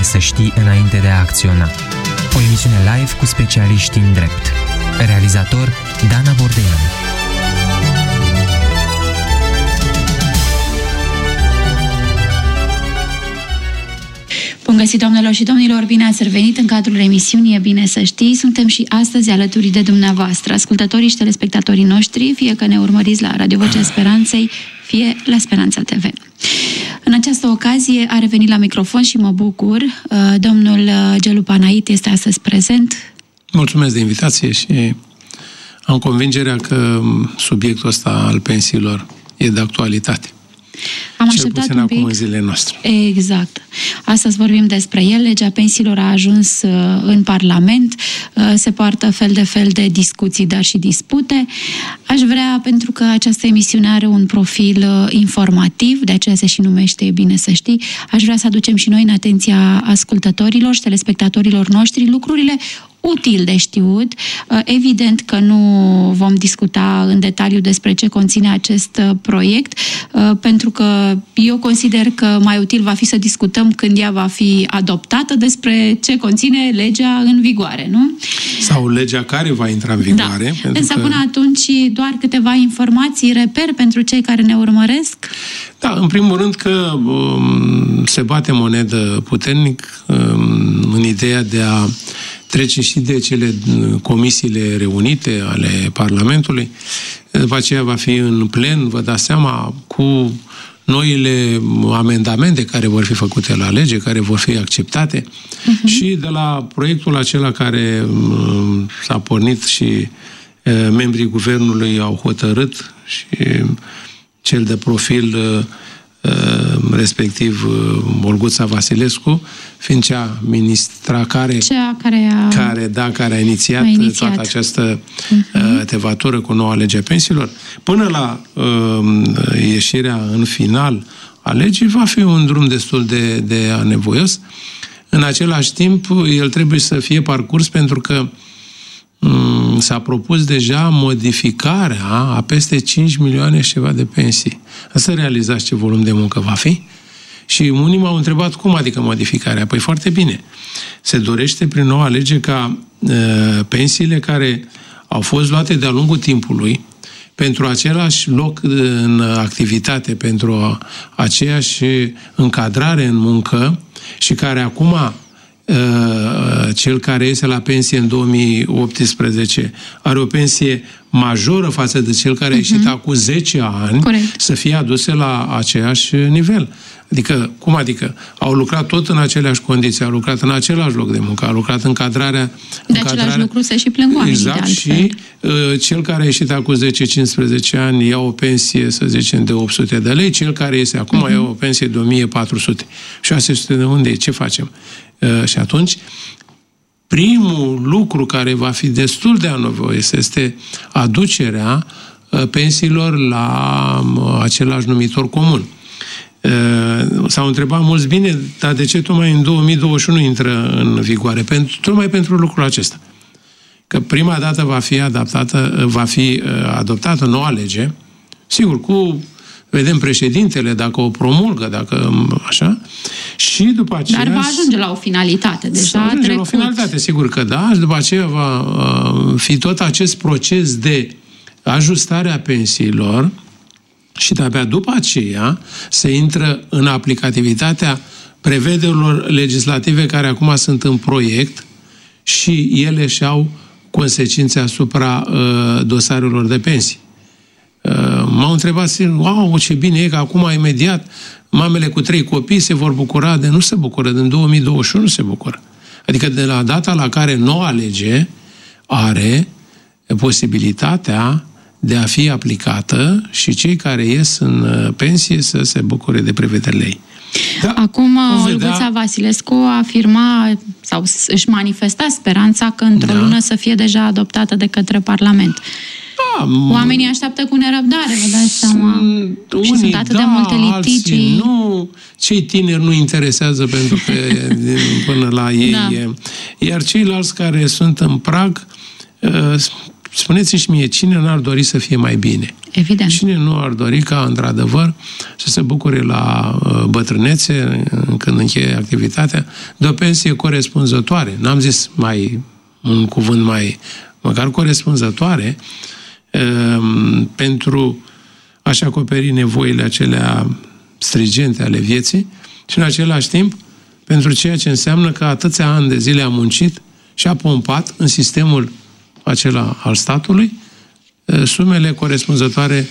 să știi înainte de a acționa. O emisiune live cu specialiști în drept. Realizator Dana Bordeanu. Bun găsit, doamnelor și domnilor, bine ați revenit în cadrul emisiunii E bine să știi. Suntem și astăzi alături de dumneavoastră, ascultătorii și telespectatorii noștri, fie că ne urmăriți la Radio Vocea Speranței, fie la Speranța TV. În această ocazie a revenit la microfon și mă bucur. Domnul Gelu Panait este astăzi prezent. Mulțumesc de invitație și am convingerea că subiectul ăsta al pensiilor e de actualitate. Am așteptat un pic. Acum în zilele noastre. Exact. Astăzi vorbim despre el. Legea pensiilor a ajuns în Parlament. Se poartă fel de discuții, dar și dispute. Aș vrea, pentru că această emisiune are un profil informativ, de aceea se și numește E bine să știi, aș vrea să aducem și noi în atenția ascultătorilor și telespectatorilor noștri lucrurile util de știut. Evident că nu vom discuta în detaliu despre ce conține acest proiect, pentru că eu consider că mai util va fi să discutăm când ea va fi adoptată despre ce conține legea în vigoare, nu? Sau legea care va intra în vigoare. Da. Însă până atunci doar câteva informații, reper pentru cei care ne urmăresc. Da, în primul rând că se bate monedă puternic în ideea de a trece și de cele comisiile reunite ale Parlamentului. După aceea va fi în plen, vă dați seama, cu noile amendamente care vor fi făcute la lege, care vor fi acceptate. Și de la proiectul acela care s-a pornit și membrii guvernului au hotărât și cel de profil respectiv Olguța Vasilescu, fiind cea ministra care a inițiat toată această tevatură cu noua lege a pensiilor, până la ieșirea în final a legii, va fi un drum destul de anevoios. În același timp, el trebuie să fie parcurs pentru că s-a propus deja modificarea a peste 5 milioane și ceva de pensii. Să realizați ce volum de muncă va fi? Și unii m-au întrebat cum adică modificarea. Păi foarte bine. Se dorește prin noua lege ca pensiile care au fost luate de-a lungul timpului pentru același loc în activitate, pentru aceeași încadrare în muncă și care acum cel care iese la pensie în 2018 are o pensie majoră față de cel care a ieșit acum 10 ani, corect, să fie aduse la aceeași nivel. Adică, cum adică? Au lucrat tot în aceleași condiții, au lucrat în același loc de muncă, au lucrat încadrarea... De același lucru se și plâng oamenii. Exact, și cel care a ieșit acum 10-15 ani ia o pensie, să zicem, de 800 de lei, cel care iese acum ia o pensie de 1400. 600 de unde e? Ce facem? Și atunci, primul lucru care va fi destul de anevoios este aducerea pensiilor la același numitor comun. S-au întrebat mulți, bine, dar de ce tocmai în 2021 intră în vigoare? Tocmai pentru lucrul acesta. Că prima dată va fi adoptată noua lege, sigur, vedem președintele, dacă o promulgă, dacă așa, și după aceea... Dar va ajunge la o finalitate, deja a trecut. La o finalitate, sigur că da, și după aceea va fi tot acest proces de ajustare a pensiilor și de-abia după aceea se intră în aplicativitatea prevederilor legislative care acum sunt în proiect și ele și-au consecințe asupra dosarelor de pensii. M-au întrebat, wow, ce bine e că acum imediat mamele cu 3 copii se vor bucura nu se bucură, din 2021 se bucură. Adică de la data la care noua lege are posibilitatea de a fi aplicată și cei care ies în pensie să se bucure de prevederile ei. Da, acum Olguța Vasilescu afirma sau își manifesta speranța că într-o lună să fie deja adoptată de către Parlament. Oamenii așteaptă cu nerăbdare, vă dați seama. Și sunt atât de multe litigii. Nu, cei tineri nu interesează pentru că până la ei. Da. Iar ceilalți care sunt în prag, spuneți-și mie, cine n-ar dori să fie mai bine? Evident. Cine nu ar dori ca, într-adevăr, să se bucure la bătrânețe, când încheie activitatea, de o pensie corespunzătoare. N-am zis un cuvânt măcar corespunzătoare, pentru a-și acoperi nevoile acelea strigente ale vieții și, în același timp, pentru ceea ce înseamnă că atâția ani de zile a muncit și a pompat în sistemul acela al statului sumele corespunzătoare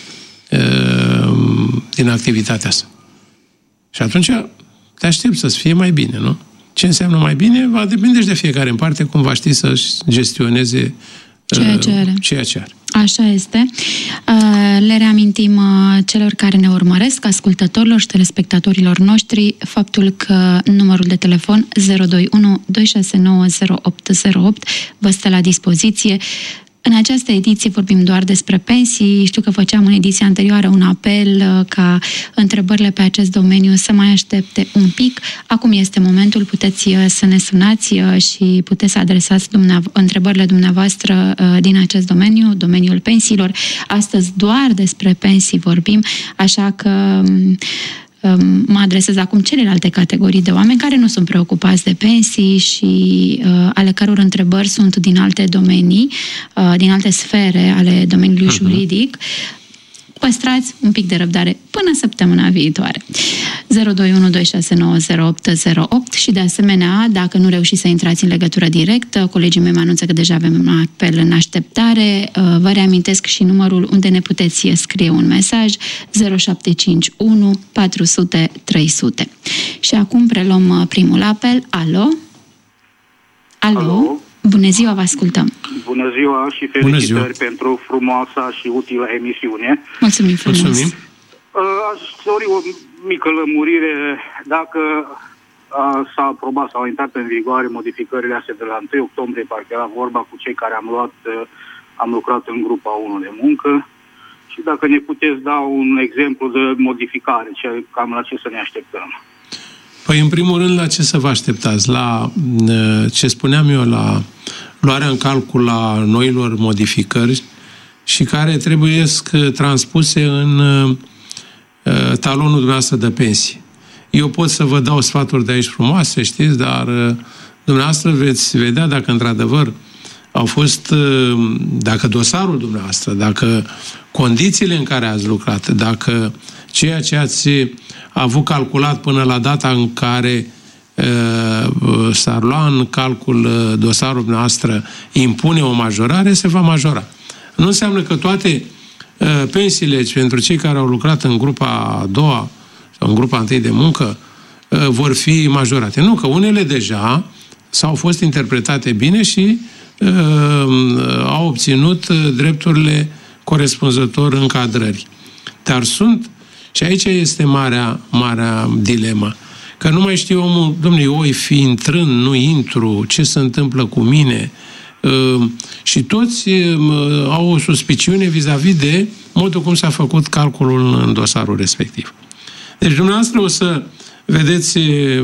din activitatea sa. Și atunci te aștept să-ți fie mai bine, nu? Ce înseamnă mai bine va depinde și de fiecare în parte, cum va ști să-și gestioneze ceea ce are. Așa este. Le reamintim celor care ne urmăresc, ascultătorilor și telespectatorilor noștri, faptul că numărul de telefon 021 269 0808 vă stă la dispoziție. În această ediție vorbim doar despre pensii. Știu că făceam în ediția anterioară un apel ca întrebările pe acest domeniu să mai aștepte un pic. Acum este momentul, puteți să ne sunați și puteți să adresați întrebările dumneavoastră din acest domeniu, domeniul pensiilor. Astăzi doar despre pensii vorbim, așa că mă adresez acum celelalte categorii de oameni care nu sunt preocupați de pensii și ale căror întrebări sunt din alte domenii, din alte sfere ale domeniului juridic. Păstrați un pic de răbdare până săptămâna viitoare. 02126900808 și de asemenea, dacă nu reușiți să intrați în legătură directă, colegii mei mă anunță că deja avem un apel în așteptare. Vă reamintesc și numărul unde ne puteți scrie un mesaj, 0751 400 300. Și acum preluăm primul apel. Alo? Alo? Bună ziua, vă ascultăm. Bună ziua și felicitări pentru frumoasa și utilă emisiune. Mulțumim frumos. Mulțumim. Aș dori o mică lămurire. Dacă s-a aprobat sau au intrat în vigoare modificările astea de la 1 octombrie, parcă era vorba cu cei care am lucrat în grupa 1 de muncă, și dacă ne puteți da un exemplu de modificare, cam la ce să ne așteptăm. Păi, în primul rând, la ce să vă așteptați? La ce spuneam eu, la luarea în calcul a noilor modificări și care trebuie transpuse în talonul dumneavoastră de pensie. Eu pot să vă dau sfaturi de aici frumoase, știți, dar dumneavoastră veți vedea dacă într-adevăr au fost, dacă dosarul dumneavoastră, dacă condițiile în care ați lucrat, dacă ceea ce ați avut calculat până la data în care s-ar lua în calcul dosarul dumneavoastră impune o majorare, se va majora. Nu înseamnă că toate pensiile pentru cei care au lucrat în grupa a doua sau în grupa întâi de muncă vor fi majorate. Nu, că unele deja s-au fost interpretate bine și au obținut drepturile corespunzător încadrării. Dar sunt, și aici este marea dilemă, că nu mai știu omul, dom'le, eu voi fi intrând, nu intru, ce se întâmplă cu mine, și toți au o suspiciune vis-a-vis de modul cum s-a făcut calculul în dosarul respectiv. Deci dumneavoastră o să vedeți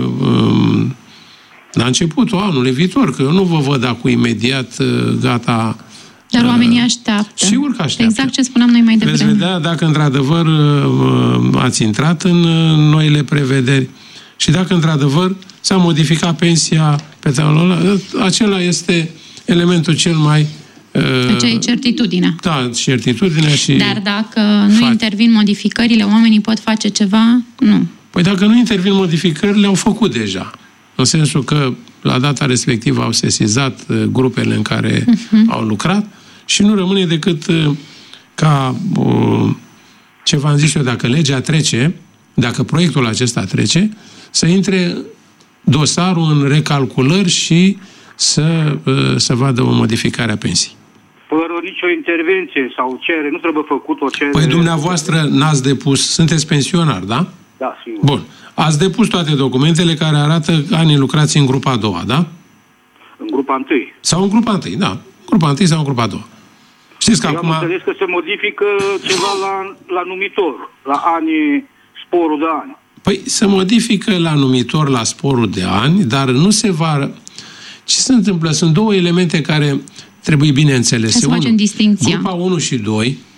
la începutul anului viitor, că eu nu vă văd acum imediat gata. Dar oamenii așteaptă. Sigur că așteaptă. Exact ce spuneam noi mai devreme. Veți vedea dacă într-adevăr ați intrat în noile prevederi și dacă într-adevăr s-a modificat pensia pe talonul, acela este elementul cel mai... Deci e certitudinea. Da, certitudinea și... Dar dacă nu intervin modificările, oamenii pot face ceva? Nu. Păi dacă nu intervin modificările, au făcut deja. În sensul că la data respectivă au sesizat grupele în care au lucrat și nu rămâne decât ca ce v-am zis eu, dacă legea trece, dacă proiectul acesta trece, să intre dosarul în recalculări și să vadă o modificare a pensiei. Fără nicio intervenție sau cerere, nu trebuie făcut o cerere... Păi dumneavoastră n-ați depus, sunteți pensionar, da? Da, sigur. Bun. Ați depus toate documentele care arată anii lucrați în grupa a doua, da? În grupa întâi. Sau în grupa întâi, da. Grupa întâi sau în grupa a doua. Știți că acum... am înțeles că se modifică ceva la numitor, la anii, sporul de ani. Păi se modifică la numitor, la sporul de ani, dar nu se va... Ce se întâmplă? Sunt două elemente care trebuie bine înțelese. Să facem distincția. Grupa 1 și 2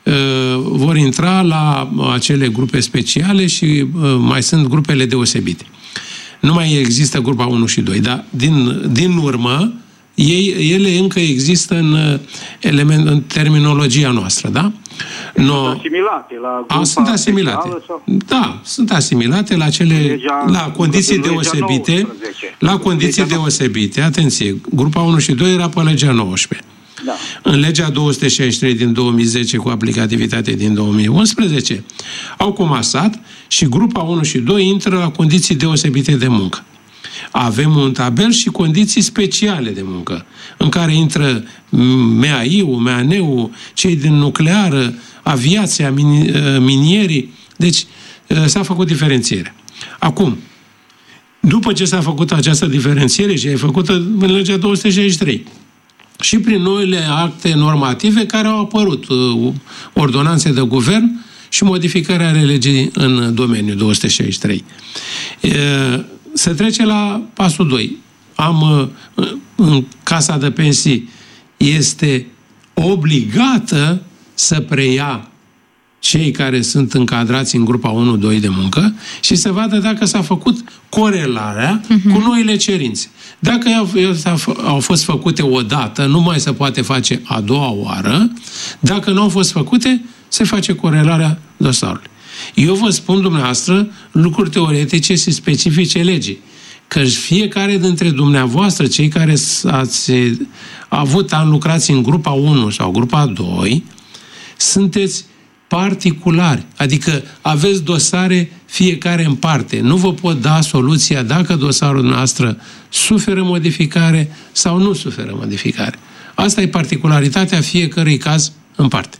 vor intra la acele grupe speciale și mai sunt grupele deosebite. Nu mai există grupa 1 și 2, dar din urmă ele încă există în terminologia noastră, da? Sunt asimilate la grupa sunt asimilate. Da, sunt asimilate la la condiții deosebite. La condiții deosebite. Atenție, grupa 1 și 2 era pe legea 19. Da. În legea 263 din 2010 cu aplicativitate din 2011 au comasat și grupa 1 și 2 intră la condiții deosebite de muncă. Avem un tabel și condiții speciale de muncă, în care intră MEAI-ul, MEANE-ul, cei din nucleară, aviația, minierii. Deci s-a făcut diferențiere. Acum, după ce s-a făcut această diferențiere și e făcută în legea 263, și prin noile acte normative care au apărut, ordonanțe de guvern și modificări ale legii în domeniul 263. Se trece la pasul 2. În Casa de Pensii este obligată să preia cei care sunt încadrați în grupa 1-2 de muncă și să vadă dacă s-a făcut corelarea cu noile cerințe. Dacă au fost făcute odată, nu mai se poate face a doua oară. Dacă nu au fost făcute, se face corelarea dosarului. Eu vă spun dumneavoastră lucruri teoretice și specifice legii. Că fiecare dintre dumneavoastră, cei care ați avut ani lucrați în grupa 1 sau grupa 2, sunteți particulari, adică aveți dosare fiecare în parte. Nu vă pot da soluția dacă dosarul noastră suferă modificare sau nu suferă modificare. Asta e particularitatea fiecărui caz în parte.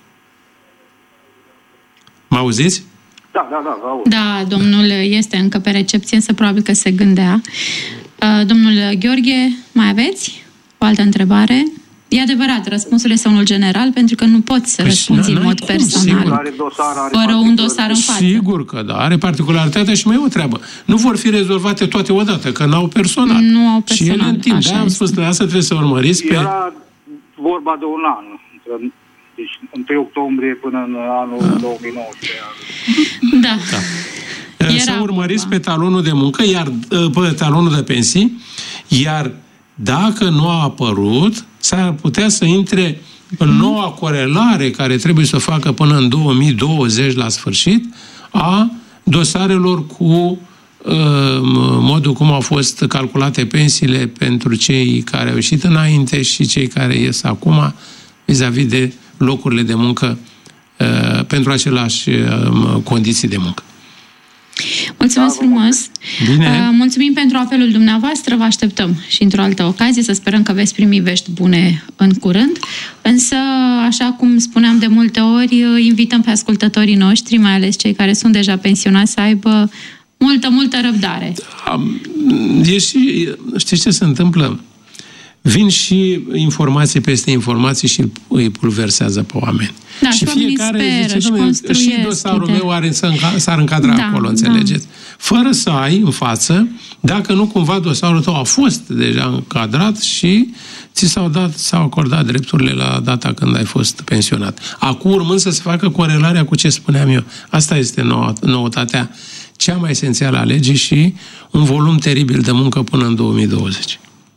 Mă auziți? Da. Da, domnul este încă pe recepție, însă probabil că se gândea. Domnul Gheorghe, mai aveți o altă întrebare? E adevărat, răspunsul este unul general, pentru că nu poți să răspunzi în mod personal. Fără un dosar în față. Sigur că da, are particularitatea și mai e o treabă. Nu vor fi rezolvate toate odată, că n-au personal. Nu au personal, și el în timp, de-aia am spus, asta trebuie să urmăriți pe... Era vorba de un an. Deci 1 octombrie până în anul 2019. Da. Să urmăriți pe talonul de muncă, pe talonul de pensii, iar dacă nu a apărut, s-ar putea să intre în noua corelare care trebuie să o facă până în 2020 la sfârșit a dosarelor cu modul cum au fost calculate pensiile pentru cei care au ieșit înainte și cei care ies acum vis-a-vis de locurile de muncă pentru aceleași condiții de muncă. Mulțumesc frumos! Bine. Mulțumim pentru apelul dumneavoastră, vă așteptăm și într-o altă ocazie, să sperăm că veți primi vești bune în curând, însă, așa cum spuneam de multe ori, invităm pe ascultătorii noștri, mai ales cei care sunt deja pensionați, să aibă multă răbdare. Știți ce se întâmplă? Vin și informații peste informații și îi pulversează pe oameni. Da, și fiecare zice, și dosarul meu s-ar încadra acolo, înțelegeți? Fără să ai în față, dacă nu cumva dosarul tău a fost deja încadrat și ți s-au acordat drepturile la data când ai fost pensionat. Acum urmând să se facă corelarea cu ce spuneam eu. Asta este noutatea cea mai esențială a legii și un volum teribil de muncă până în 2020.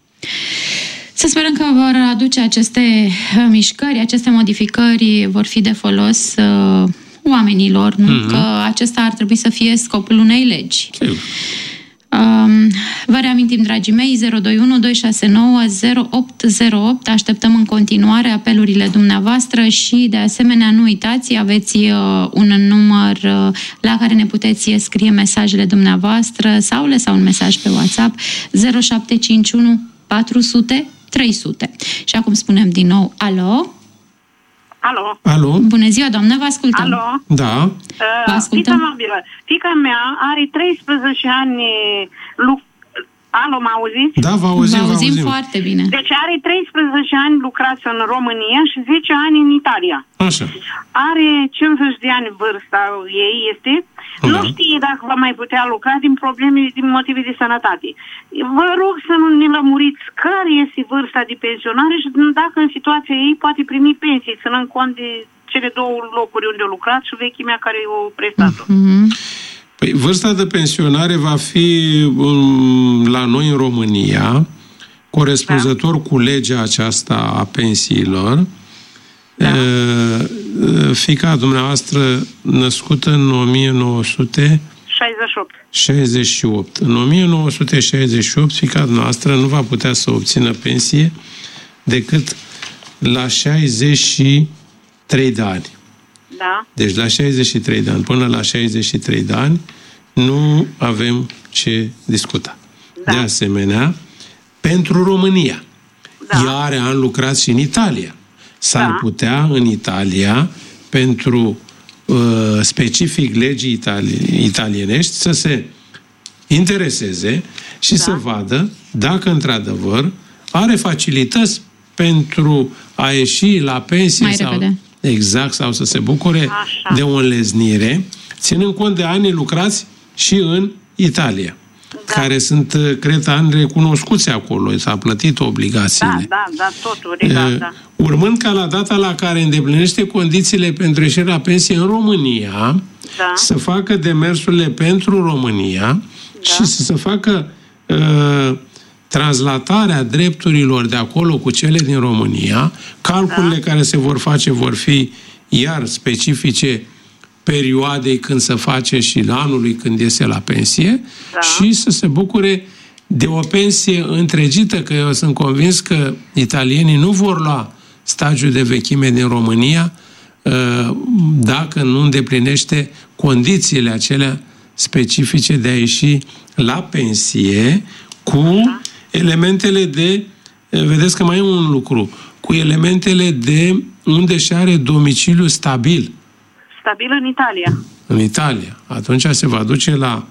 Să sperăm că vor aduce aceste mișcări, aceste modificări vor fi de folos oamenilor, nu? Că acesta ar trebui să fie scopul unei legi. Vă reamintim, dragii mei, 021 269 0808. Așteptăm în continuare apelurile dumneavoastră și, de asemenea, nu uitați, aveți un număr la care ne puteți scrie mesajele dumneavoastră sau lăsa un mesaj pe WhatsApp 0751 400 300. Și acum spunem din nou, alo? Alo? Bună ziua, doamnă, vă ascultăm. Alo? Da. Vă ascultăm. Fiica mea are 13 ani Alo, mă auziți? Da, vă auzim foarte bine. Deci are 13 ani lucrați în România și 10 ani în Italia. Așa. Are 50 de ani vârsta ei, este. Da. Nu știe dacă va mai putea lucra din motive de sănătate. Vă rog să nu ne lămuriți care este vârsta de pensionare și dacă în situația ei poate primi pensii, ținând cont de cele 2 locuri unde a lucrat și vechimea care o prestat-o. Păi, vârsta de pensionare va fi la noi în România, corespunzător cu legea aceasta a pensiilor. Fiica dumneavoastră născută în 1968. În 1968, fiica dumneavoastră nu va putea să obțină pensie decât la 63 de ani. Da. Deci la 63 de ani, până la 63 de ani, nu avem ce discuta. Da. De asemenea, pentru România. Ea are an lucrat și în Italia. S-ar putea în Italia, pentru specific legii italienești, să se intereseze și să vadă dacă într-adevăr are facilități pentru a ieși la pensie sau să se bucure de o înleznire, ținând cont de anii lucrați și în Italia, care sunt, cred, ani recunoscuți acolo, s-a plătit obligațiile. Da, totul, urmând ca la data la care îndeplinește condițiile pentru ieșirea la pensie în România, să facă demersurile pentru România și să se facă translatarea drepturilor de acolo cu cele din România. Calculele care se vor face vor fi iar specifice perioadei când se face și anului când iese la pensie și să se bucure de o pensie întregită, că eu sunt convins că italienii nu vor lua stagiul de vechime din România dacă nu îndeplinește condițiile acelea specifice de a ieși la pensie cu elementele de, vedeți că mai e un lucru, cu elementele de unde și are domiciliu stabil. Stabil în Italia. În Italia. Atunci se va duce la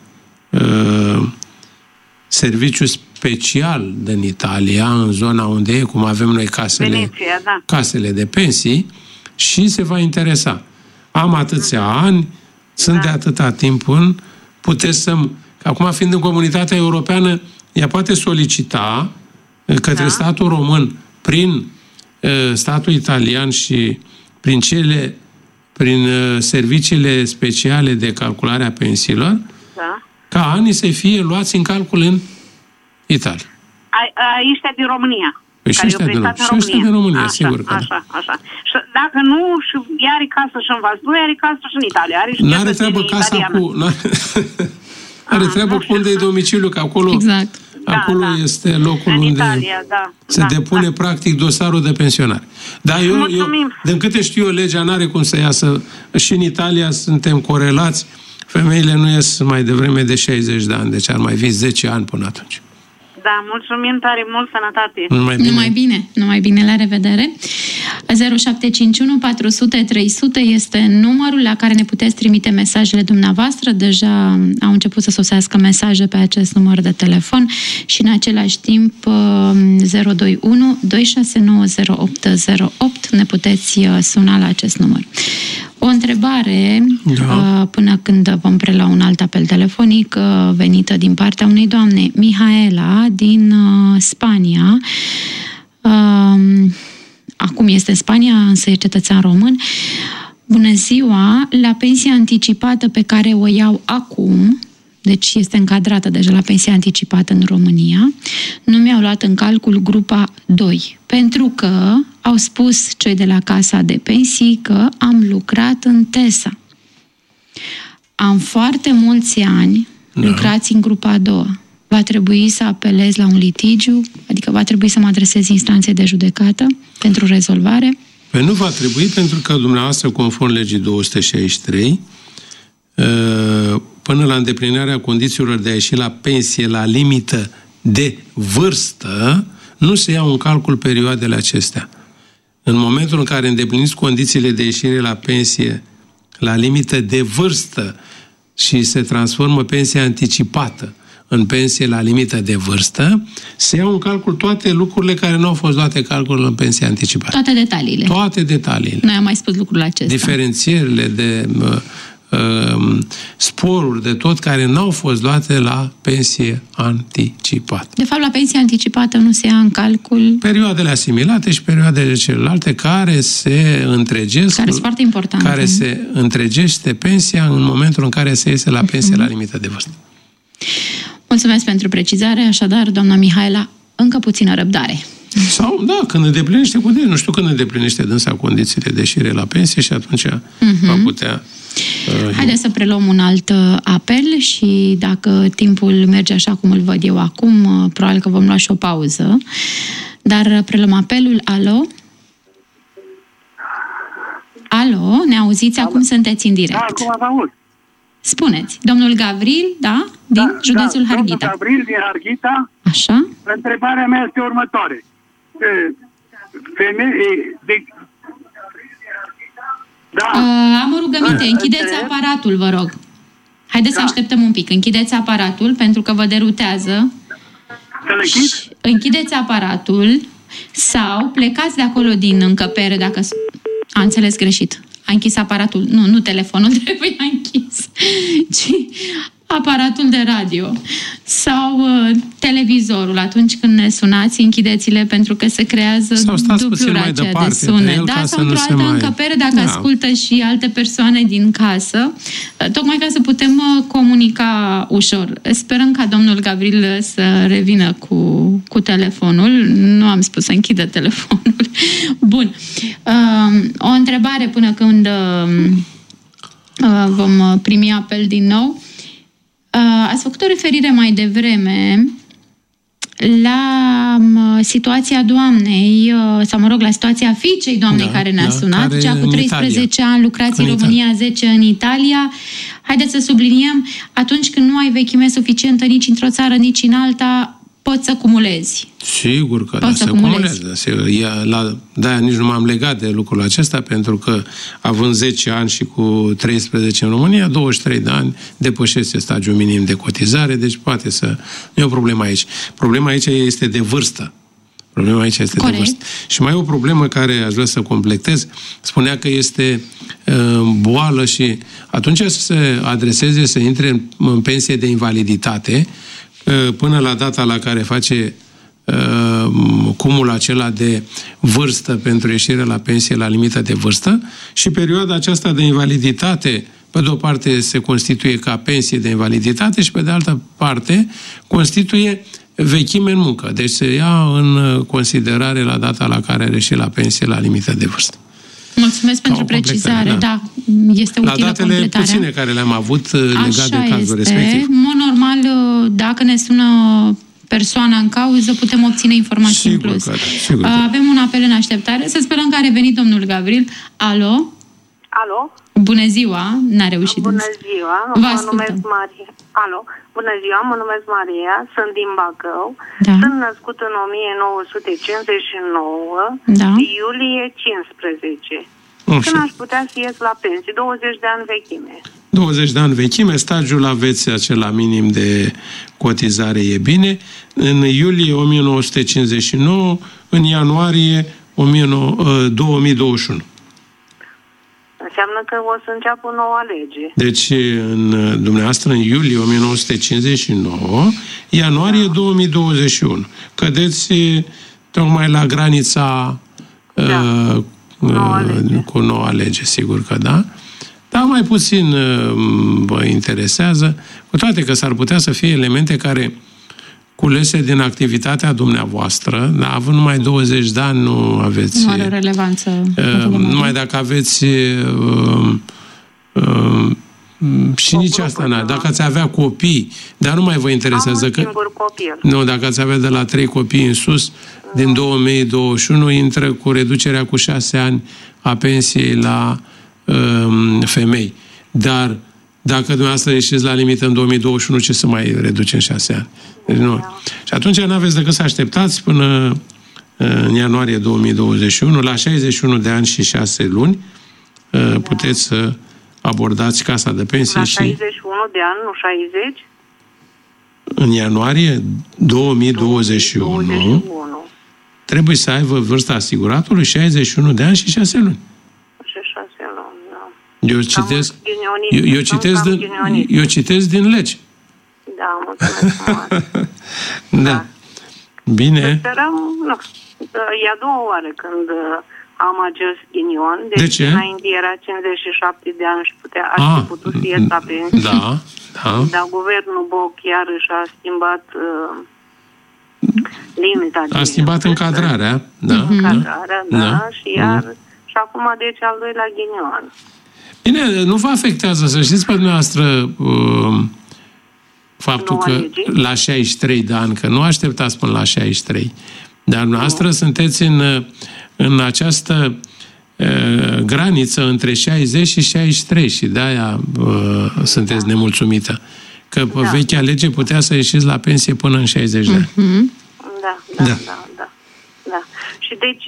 serviciu special din Italia, în zona unde e, cum avem noi casele de pensii, și se va interesa. Am atâția ani, sunt de atâta timp puteți să-mi... Acum, fiind în comunitatea europeană, ea poate solicita către statul român, prin statul italian și prin serviciile speciale de calculare a pensiilor, ca anii să fie luați în calcul în Italia. Ăștia din România. Păi și ăștia din România, sigur că așa. Și dacă nu, și are casă și în Vaslui, are casă și în Italia. N-are treabă casa cu... Are treabă cu unde e domiciliu, că acolo, acolo este locul în unde Italia, se depune practic dosarul de pensionare. Dar eu, din câte știu eu, legea n-are cum să iasă. Și în Italia suntem corelați. Femeile nu ies mai devreme de 60 de ani, deci ar mai fi 10 ani până atunci. Da, mulțumim tare mult, sănătate. Numai bine, la revedere. 0751 400 300 este numărul la care ne puteți trimite mesajele dumneavoastră. Deja au început să sosească mesaje pe acest număr de telefon și în același timp 021 2690 ne puteți suna la acest număr. O întrebare, până când vom prelua un alt apel telefonic, venită din partea unei doamne, Mihaela, din Spania. Acum este în Spania, însă e cetățean român. Bună ziua! La pensia anticipată pe care o iau acum, deci este încadrată deja la pensia anticipată în România, nu mi-au luat în calcul grupa 2, pentru că au spus cei de la Casa de Pensii că am lucrat în TESA. Am foarte mulți ani lucrați în grupa a doua. Va trebui să apelez la un litigiu, adică va trebui să mă adresez instanței de judecată pentru rezolvare? Păi nu va trebui, pentru că dumneavoastră, conform legii 263, până la îndeplinirea condițiilor de a ieși la pensie la limită de vârstă, nu se iau în calcul perioadele acestea. În momentul în care îndepliniți condițiile de ieșire la pensie la limită de vârstă și se transformă pensia anticipată în pensie la limită de vârstă, se iau în calcul toate lucrurile care nu au fost luate calcul în pensia anticipată. Toate detaliile. Toate detaliile. Noi am mai spus lucrurile acestea. Diferențierile de sporuri de tot care n-au fost luate la pensie anticipată. De fapt, la pensie anticipată nu se ia în calcul perioadele asimilate și perioadele celelalte care se întregesc, care sunt foarte importante. Care se întregește pensia în momentul în care se iese la pensie la limită de vârstă. Mulțumesc pentru precizare, așadar, doamna Mihaela, încă puțină răbdare. Sau, da, când îndeplinește condiții, nu știu când îndeplinește dânsa condițiile de ieșire la pensie și atunci va putea... Haideți să preluăm un alt apel și dacă timpul merge așa cum îl văd eu acum, probabil că vom lua și o pauză. Dar preluăm apelul. Alo? Alo, ne auziți? Acum sunteți în direct. Da, acum vă aud. Spuneți, domnul Gavril, da? Din județul Harghita. Domnul Gavril din Harghita. Așa? Întrebarea mea este următoare. Da. Am o rugăminte, închideți aparatul, vă rog. Haideți să așteptăm un pic. Închideți aparatul, pentru că vă derutează. Închideți aparatul sau plecați de acolo din încăpere dacă... A înțeles greșit. A închis aparatul. Nu telefonul trebuie închis, ci aparatul de radio sau televizorul. Atunci când ne sunați, închideți-le pentru că se creează dublura aceea de sunet. Da, sau într-o altă încăpere dacă ascultă și alte persoane din casă, tocmai ca să putem comunica ușor. Sperăm ca domnul Gavril să revină cu telefonul. Nu am spus să închidă telefonul. Bun. O întrebare până când vom primi apel din nou. Ați făcut o referire mai devreme la situația doamnei, sau mă rog, la situația fiicei doamnei care ne-a sunat, cea cu 13 ani, lucrați în România, 10 în Italia. Haideți să subliniem, atunci când nu ai vechime suficientă nici într-o țară, nici în alta, poți să cumulezi. Sigur că se cumulează. De-aia nici nu m-am legat de lucrul acesta, pentru că având 10 ani și cu 13 în România, 23 de ani depășește stagiul minim de cotizare, deci poate să... Nu e o problemă aici. Problema aici este de vârstă. Problema aici este de vârstă. Și mai e o problemă care aș vrea să completez. Spunea că este boală și atunci să se adreseze, să intre în pensie de invaliditate până la data la care face cumul acela de vârstă pentru ieșire la pensie la limită de vârstă și perioada aceasta de invaliditate, pe de o parte se constituie ca pensie de invaliditate și pe de altă parte constituie vechime în muncă. Deci se ia în considerare la data la care are ieșit la pensie la limită de vârstă. Mulțumesc pentru precizare. Da, este utilă completarea. La datele puține care le-am avut legat de cazul respectiv. În mod normal, dacă ne sună persoana în cauză, putem obține informații în plus. Avem un apel în așteptare. Să sperăm că a revenit domnul Gavril. Alo? Alo? Bună ziua! N-a reușit. Bună ziua! Mă numesc Maria. Alo? Bună ziua! Mă numesc Maria. Sunt din Bacău. Da. Sunt născut în 1959, iulie 15. Când aș putea să ies la pensie? 20 de ani vechime. 20 de ani vechime, stagiul aveți acela minim de cotizare, e bine. În iulie 1959, în ianuarie 2021. Înseamnă că o să înceapă o nouă lege. Deci, dumneavoastră, în iulie 1959, ianuarie 2021. Cădeți tocmai la granița cu noua lege, sigur că da. Dar mai puțin vă interesează, cu toate că s-ar putea să fie elemente care culese din activitatea dumneavoastră, dar având numai 20 de ani nu aveți... Nu are relevanță. Numai dacă aveți... și nici asta n-are. Dacă ați avea copii, dar nu mai vă interesează că... Nu, dacă ați avea de la 3 copii în sus, din 2021 intră cu reducerea cu 6 ani a pensiei la femei. Dar dacă dumneavoastră ieșiți la limită în 2021, ce să mai reducem 6 ani? Deci nu. Și atunci nu aveți decât să așteptați până în ianuarie 2021, la 61 de ani și 6 luni, puteți să abordați casa de pensie. La 61 de ani, nu 60? În ianuarie 2021 trebuie să aibă vârsta asiguratului 61 de ani și 6 luni. Eu citesc din legi. Da, mulțumesc frumos. Da. Bine. Sperăm, nu. E a doua oară când am acest ghinion. Deci de ce? Înainte era 57 de ani și aș fi putut să ies la pensie. Da. Dar guvernul Boc iarăși a schimbat limita. A schimbat încadrarea. Da. Și acum deci al doilea ghinion. Bine, nu vă afectează, să știți pe dumneavoastră, faptul că la 63 de ani, că nu așteptați până la 63, dar dumneavoastră sunteți în această graniță între 60 și 63 și de-aia sunteți nemulțumită. Că pe vechea lege putea să ieșiți la pensie până în 60 de ani. Da. Și deci...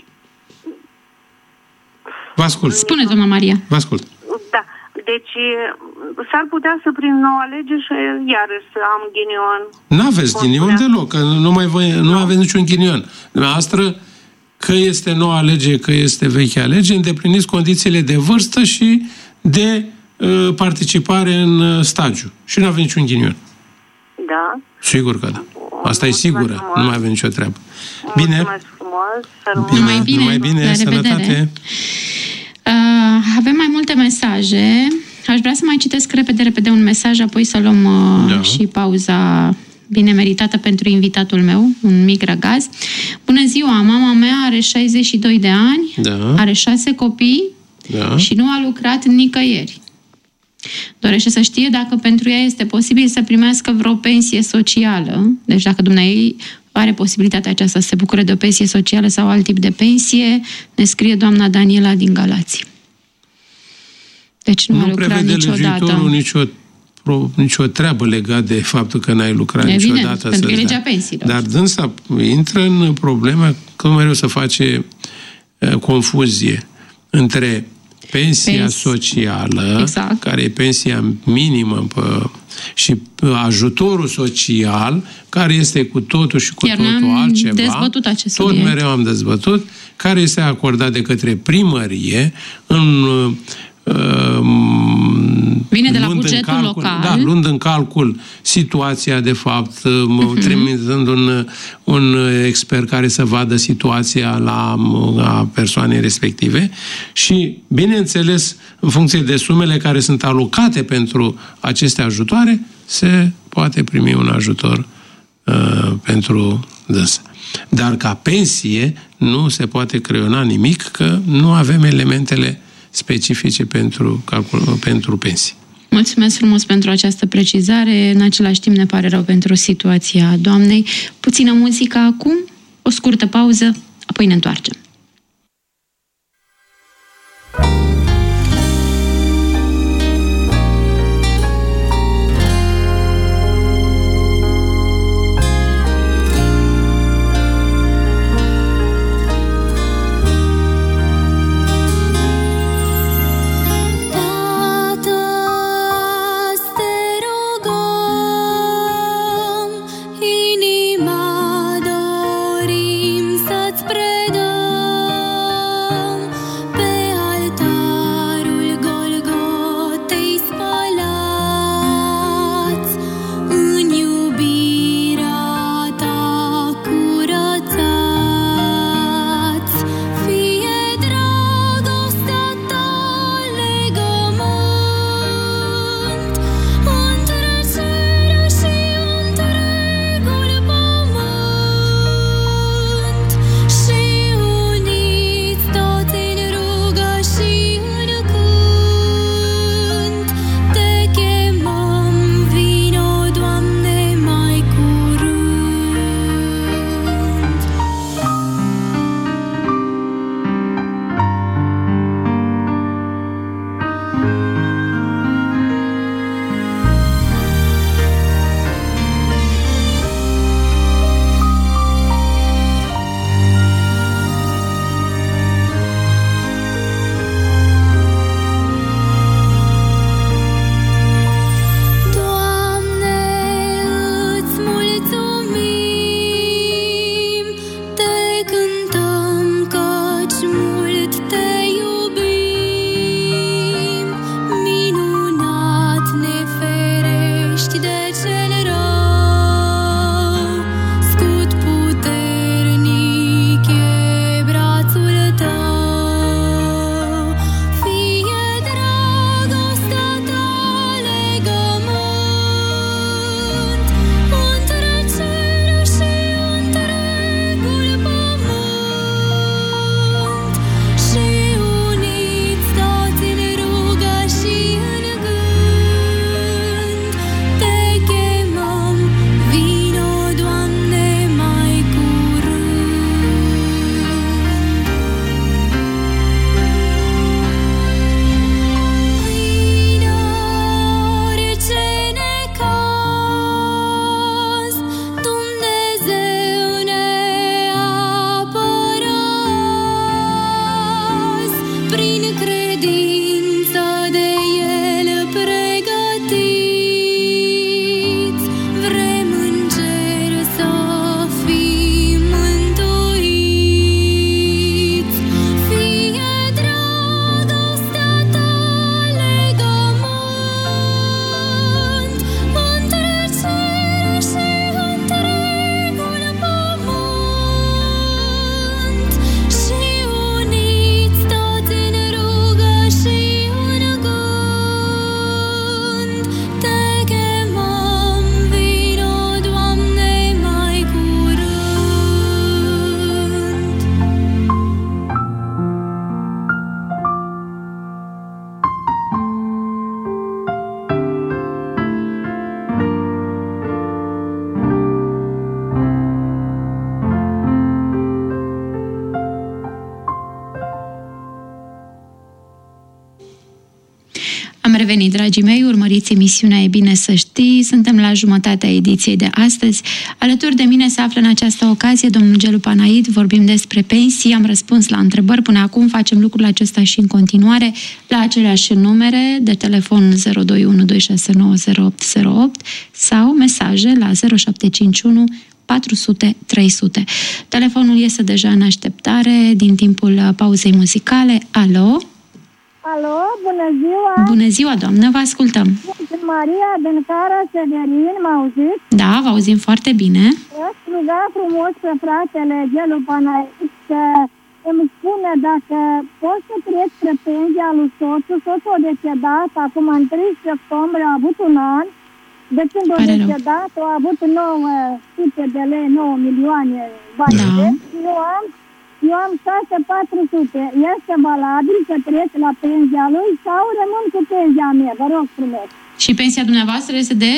Vă ascult. Spune, doamna Maria. Vă ascult. Da. Deci s-ar putea să prin noua lege și iarăși să am ghinion. N-aveți ghinion deloc, că nu aveți niciun ghinion. Dumneavoastră, că este noua lege, că este vechea lege, îndepliniți condițiile de vârstă și de participare în stagiu. Și nu aveți niciun ghinion. Da? Sigur că da. Asta e sigură. Nu mai avem nicio treabă. Bine? Mulțumesc frumos. Numai bine, sănătate. Avem mai multe mesaje. Aș vrea să mai citesc repede un mesaj, apoi să luăm și pauza bine meritată pentru invitatul meu, un mic răgaz. Bună ziua, mama mea are 62 de ani, are 6 copii și nu a lucrat nicăieri. Dorește să știe dacă pentru ea este posibil să primească vreo pensie socială. Deci dacă dumneavoastră are posibilitatea aceasta să se bucure de o pensie socială sau alt tip de pensie, ne scrie doamna Daniela din Galați. Deci nu a lucrat niciodată. Nicio treabă legat de faptul că n-ai lucrat niciodată. Pentru că e legea pensiilor. Dar dânsa intră în probleme că mereu se face confuzie între pensia socială, care e pensia minimă, și ajutorul social, care este cu totul și cu totul altceva. Dezbătut acest subiect. Tot mereu am dezbătut, care este acordat de către primărie vine de la bugetul local. Da, luând în calcul situația, de fapt, trimitând un expert care să vadă situația la persoanei respective și, bineînțeles, în funcție de sumele care sunt alocate pentru aceste ajutoare, se poate primi un ajutor pentru dânsa. Dar ca pensie nu se poate creiona nimic, că nu avem elementele specifice pentru pensii. Mulțumesc frumos pentru această precizare. În același timp ne pare rău pentru situația doamnei. Puțină muzică acum, o scurtă pauză, apoi ne întoarcem. Inima dorim să-ți predăm. revenit, dragii mei, urmăriți emisiunea E bine să știi. Suntem la jumătatea ediției de astăzi. Alături de mine se află în această ocazie domnul Gelu Panaid. Vorbim despre pensii, am răspuns la întrebări până acum, facem lucrul acesta și în continuare la aceleași numere de telefon 02126900808 sau mesaje la 0751 400 300. Telefonul este deja în așteptare din timpul pauzei muzicale. Alo? Alo, bună ziua! Bună ziua, doamnă, vă ascultăm! Sunt Maria din Cara Severin, mă auziți? Da, vă auzim foarte bine. Aș ruga frumos pe fratele Gelu Panaid să îmi spune dacă pot să trec spre pensia lui soțul. Soțul a decedat, acum în 30 octombrie a avut un an. De când a decedat, a avut 900 de lei, 9 milioane bani. Da. Eu am 6400. Este valabil să trec la pensia lui sau rămân cu pensia mea? Vă rog frumos. Și pensia dumneavoastră este de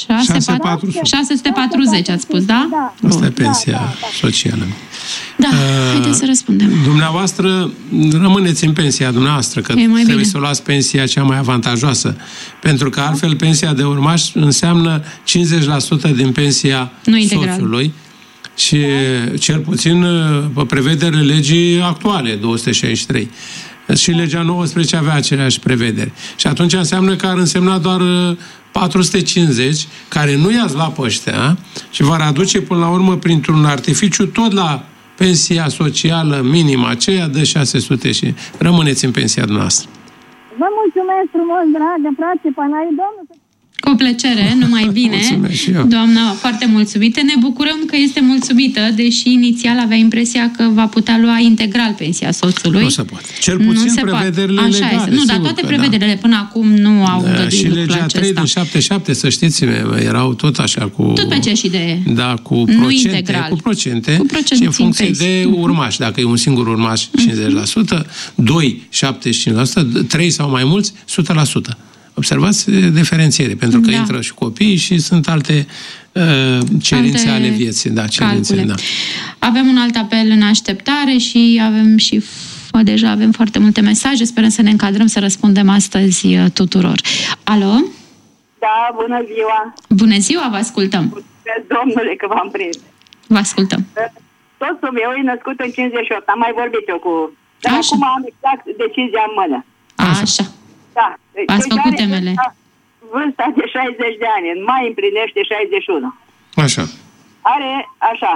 640, ați spus, da? Da. Asta e pensia socială. Da, haideți să răspundem. Dumneavoastră rămâneți în pensia dumneavoastră, că trebuie să luați pensia cea mai avantajoasă. Pentru că altfel pensia de urmaș înseamnă 50% din pensia soțului. Și cel puțin pe prevederile legii actuale, 263. Și legea 19 avea aceleași prevederi. Și atunci înseamnă că ar însemna doar 450, care nu i-ați luat pe ăștia și va aduce până la urmă printr-un artificiu tot la pensia socială minimă aceea de 600 și rămâneți în pensia noastră. Vă mulțumesc frumos, dragă frate Panaid, domnul. Cu plăcere, numai bine. Doamna, foarte mulțumită. Ne bucurăm că este mulțumită, deși inițial avea impresia că va putea lua integral pensia soțului. Nu se poate. Cel puțin prevederile legale. Așa este. Nu, dar toate prevederile până acum nu au îngăduit și legea 3 din 77, să știți, erau tot așa cu... Tot pe aceeași idee. Da, cu procente. Cu procente și în funcție de urmași. Dacă e un singur urmaș, 50%, 2, 75%, 3 sau mai mulți, 100%. Observați diferențiere, pentru că intră și copiii și sunt alte cerințe ale vieții. Da, cerințe, da. Avem un alt apel în așteptare și deja avem foarte multe mesaje. Sperăm să ne încadrăm să răspundem astăzi tuturor. Alo? Da, bună ziua! Bună ziua, vă ascultăm! Domnule, că v-am prins! Vă ascultăm! Soțul meu e născut în 58, am mai vorbit eu cu... Dar acum am exact decizia în mână. Așa. Da. Ați făcut temele. Vârsta de 60 de ani, în mai împlinește 61. Așa. Are, așa,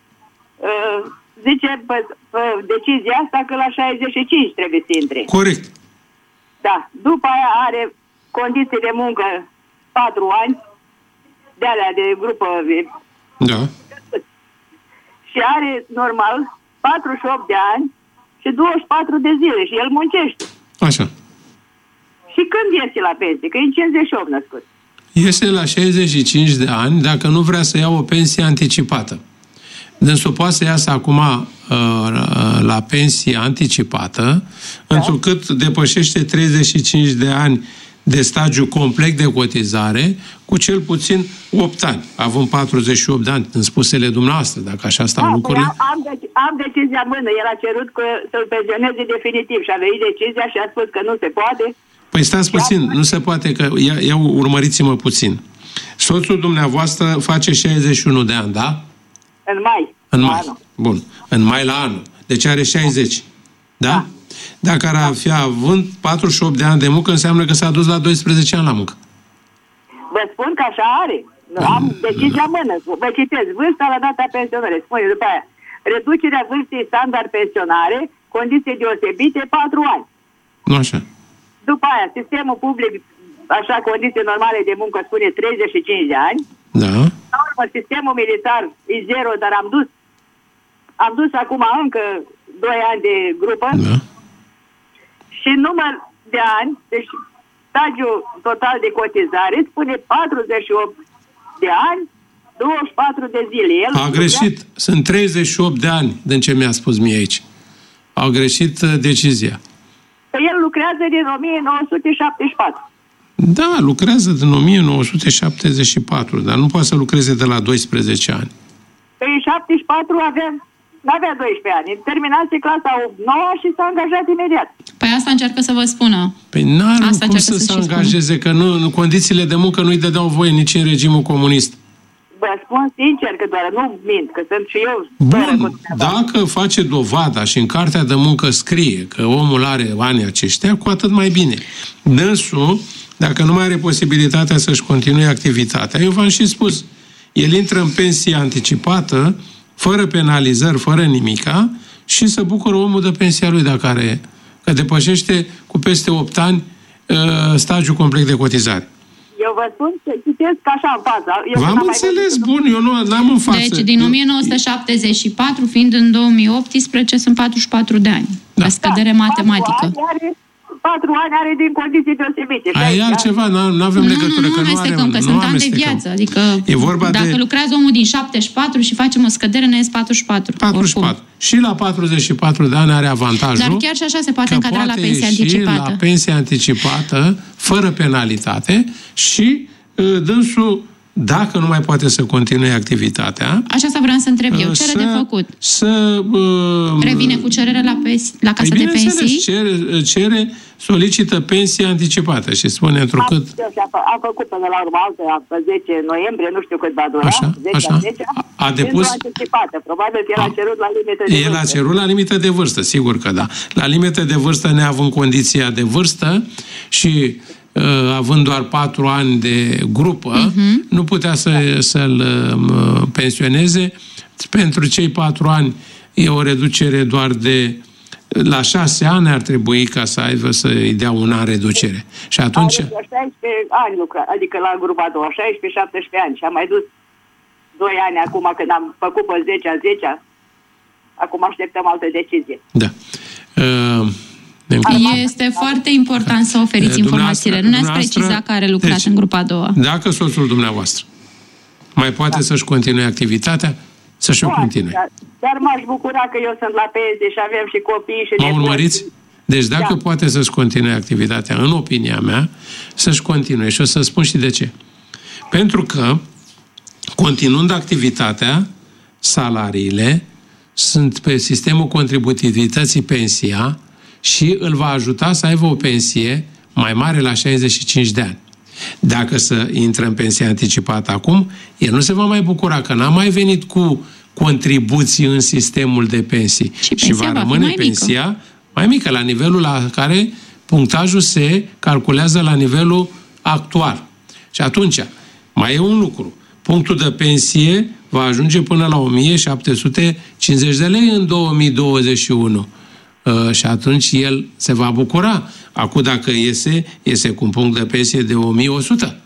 zice pe decizia asta că la 65 trebuie să intre. Corect. Da. După aia are condiții de muncă 4 ani, de alea de grupă. Da. Și are, normal, 48 de ani și 24 de zile și el muncește. Așa. Și când iese la pensie? Că e în 58 născut. Iese la 65 de ani dacă nu vrea să ia o pensie anticipată. Dânsul poate să iasă acum la pensie anticipată, întrucât depășește 35 de ani de stagiu complet de cotizare, cu cel puțin 8 ani, având 48 de ani, în spusele dumneavoastră, dacă așa stau lucrurile. Am decizia în mână. El a cerut să-l pensioneze definitiv și a venit decizia și a spus că nu se poate. Păi stați puțin, nu se poate, că urmăriți-mă puțin. Soțul dumneavoastră face 61 de ani, da? În mai. În mai. Bun. În mai la anul. Deci are 60. Da? Dacă ar fi având 48 de ani de muncă, înseamnă că s-a dus la 12 ani la muncă. Vă spun că așa are. Am decizia în mână. Vă citesc. Vârsta la data pensionării. Spune după aia. Reducerea vârstei standard pensionare, condiții deosebite, 4 ani. Nu așa. După aia, sistemul public, așa, condiții normale de muncă, spune 35 de ani. Da. La urmă, sistemul militar e 0, dar am dus acum încă 2 ani de grupă. Da. Și număr de ani, deci stagiul total de cotizare, spune 48 de ani, 24 de zile. El a greșit. Sunt 38 de ani din ce mi-a spus mie aici. Au greșit decizia. El lucrează din 1974. Da, lucrează din 1974, dar nu poate să lucreze de la 12 ani. Păi în 74 n-avea 12 ani. Terminase clasa 8-9 și s-a angajat imediat. Păi asta încearcă să vă spună. Păi n-are cum să se angajeze, că în condițiile de muncă nu-i dădeau voie nici în regimul comunist. Vă spun sincer că doar nu mint, că sunt și eu. Bun, dacă face dovada și în cartea de muncă scrie că omul are anii aceștia, cu atât mai bine. Dânsul, dacă nu mai are posibilitatea să-și continue activitatea, eu v-am și spus, el intră în pensie anticipată, fără penalizări, fără nimica, și se bucură omul de pensia lui dacă are, că depășește cu peste 8 ani stagiul complet de cotizare. Eu vă spun că citesc așa în față. V-am înțeles, bun, eu nu am în față. Deci, din 1974, fiind în 2018, sunt 44 de ani. Da. La scădere matematică. 4 ani are din condiții deosebite. Aia e altceva, nu avem legătură, că nu are. Că sunt ani de viață. Adică, e vorba dacă lucrează omul din 74 și facem o scădere, ne ies 44. 44. Oricum. Și la 44 de ani are avantajul. Dar chiar și așa se poate încadra la pensia anticipată. La pensia anticipată, fără penalitate, și dânsul, dacă nu mai poate să continue activitatea... Așa să vreau să întreb eu. Ce are de făcut? Revine cu cerere la casa de pensii? Solicită pensie anticipată și spune întrucât... Am făcut până la urmă altă, pe 10 noiembrie, nu știu cât va dura. Așa. A depus... anticipată. Probabil că el a cerut la limită de vârstă. El a cerut la limită de vârstă, sigur că da. La limită de vârstă, neavând condiția de vârstă și având doar 4 ani de grupă, nu putea să-l pensioneze. Pentru cei 4 ani e o reducere doar de... La 6 ani ar trebui ca să aibă să-i dea un an reducere. Și atunci... 16 ani lucrat, adică la grupa a doua, 16-17 ani. Și am mai dus 2 ani acum când am făcut pe 10-a 10-a. Acum așteptăm altă decizie. Da. Este foarte important să oferiți informațiile. Nu ne-ați precizat că are lucrat în grupa a doua. Dacă soțul dumneavoastră mai poate să-și continue activitatea, să-și o continue. Dar m-aș bucura că eu sunt la pensie și avem și copii și nepoți. Urmăriți? Deci dacă poate să-și continue activitatea, în opinia mea, să-și continue. Și o să spun și de ce. Pentru că, continuând activitatea, salariile sunt pe sistemul contributivității pensia și îl va ajuta să aibă o pensie mai mare la 65 de ani. Dacă să intră în pensie anticipată acum, el nu se va mai bucura că n-a mai venit cu contribuții în sistemul de pensii. Și va rămâne pensia mai mică, la nivelul la care punctajul se calculează la nivelul actual. Și atunci, mai e un lucru. Punctul de pensie va ajunge până la 1750 de lei în 2021. Și atunci el se va bucura. Acum, dacă iese cu un punct de pensie de 1100.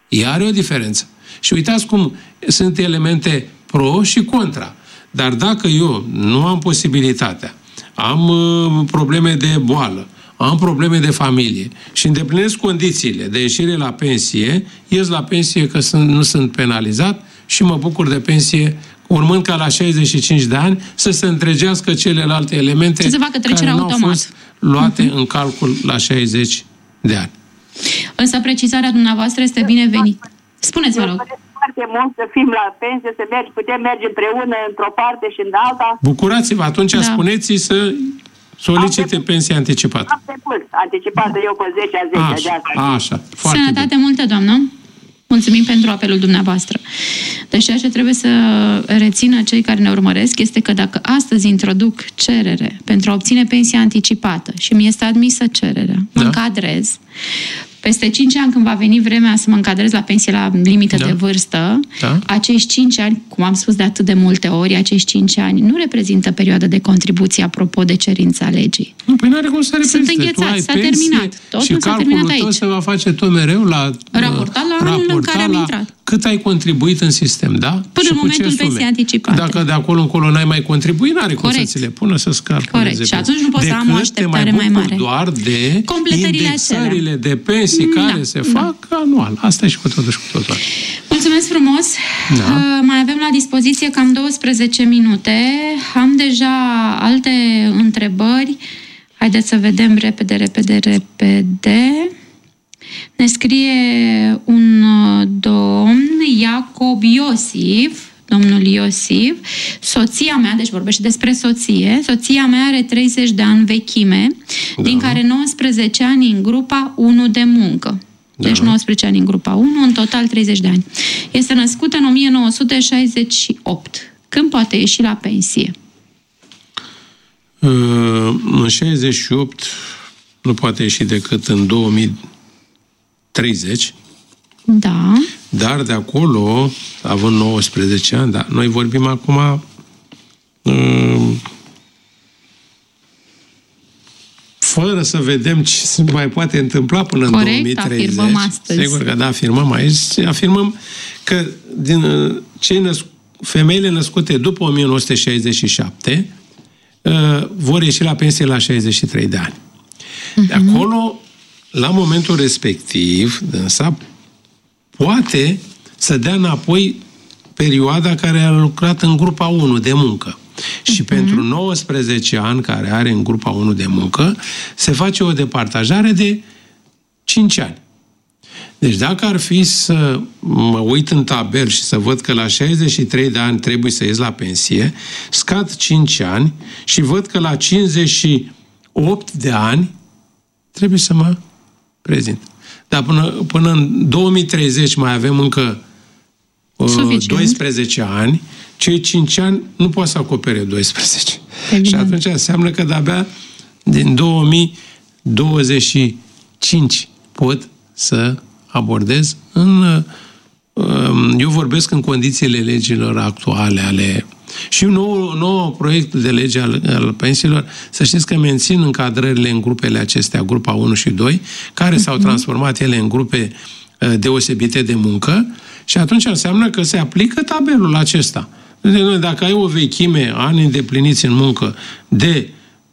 Ea are o diferență. Și uitați cum sunt elemente pro și contra. Dar dacă eu nu am posibilitatea, am probleme de boală, am probleme de familie și îndeplinesc condițiile de ieșire la pensie, ies la pensie că nu sunt penalizat și mă bucur de pensie, urmând ca la 65 de ani să se întregească celelalte elemente care nu au fost luate în calcul la 60 de ani. Însă precizarea dumneavoastră este binevenită. Spuneți, vă rog. Foarte mult să fim la pensie, putem merge împreună într-o parte și în alta. Bucurați-vă, atunci spuneți-i să solicite pensie anticipată. Am trecut anticipată eu pe 10 a 10 de asta. Așa, foarte Sănătate bine. multă, doamnă. Mulțumim pentru apelul dumneavoastră. Deci ceea ce trebuie să rețină cei care ne urmăresc este că dacă astăzi introduc cerere pentru a obține pensia anticipată și mi este admisă cererea, mă încadrez, peste 5 ani, când va veni vremea să mă încadrez la pensie la limită de vârstă, acești 5 ani, cum am spus de atât de multe ori, acești 5 ani nu reprezintă perioadă de contribuție apropo de cerința legii. Nu, păi n-are cum să reprezinte. Sunt înghețați, s-a terminat. Totul s-a terminat aici. Și calculul tău se va face tot mereu la raportat la anul în care am intrat. Cât ai contribuit în sistem, da? Până în momentul pensiei anticipate. Dacă de acolo încolo n-ai mai contribuit, n-are cum să ți le pună să scarpă. Corect. Și atunci nu poți să am o așteptare mai mare. Doar de indexările de pensii care se fac anual. Asta e și cu totul și cu totul. Mulțumesc frumos! Mai avem la dispoziție cam 12 minute. Am deja alte întrebări. Haideți să vedem repede. Ne scrie un domn, Iacob Iosif, domnul Iosif, soția mea, deci vorbește despre soția mea are 30 de ani vechime, din care 19 ani în grupa 1 de muncă. Deci 19 ani în grupa 1, în total 30 de ani. Este născută în 1968. Când poate ieși la pensie? În 68 nu poate ieși decât în 2030. Da. Dar de acolo, având 19 ani, noi vorbim acum fără să vedem ce se mai poate întâmpla până în 2030. Afirmăm astăzi. Sigur că afirmăm aici. Afirmăm că din femeile născute după 1967 vor ieși la pensie la 63 de ani. De acolo, la momentul respectiv, dânsa poate să dea înapoi perioada care a lucrat în grupa 1 de muncă. Și pentru 19 ani care are în grupa 1 de muncă, se face o departajare de 5 ani. Deci dacă ar fi să mă uit în tabel și să văd că la 63 de ani trebuie să ies la pensie, scad 5 ani și văd că la 58 de ani trebuie să mă prezint. Dar până în 2030 mai avem încă 12 ani, cei 5 ani nu poate să acopere 12. Evident. Și atunci înseamnă că de-abia din 2025 pot să abordez eu vorbesc în condițiile legilor actuale și un nou proiect de lege al pensiilor, să știți că mențin încadrările în grupele acestea, grupa 1 și 2, care s-au transformat ele în grupe deosebite de muncă și atunci înseamnă că se aplică tabelul acesta. Dacă ai o vechime, ani îndepliniți în muncă de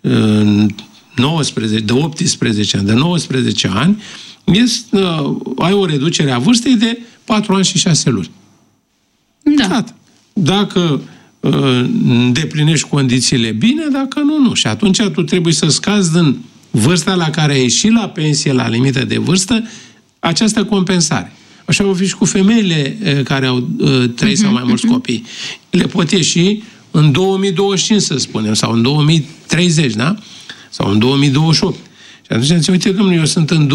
18 ani, de 19 ani, ai o reducere a vârstei de 4 ani și 6 luni. Da. Dacă îndeplinești condițiile bine, dacă nu. Și atunci tu trebuie să scazi din vârsta la care ai ieșit la pensie, la limită de vârstă, această compensare. Așa o fi și cu femeile care au 3 sau mai mulți copii. Le pot ieși în 2025, să spunem, sau în 2030, da? Sau în 2028. Și atunci zice, uite, domnule, eu sunt în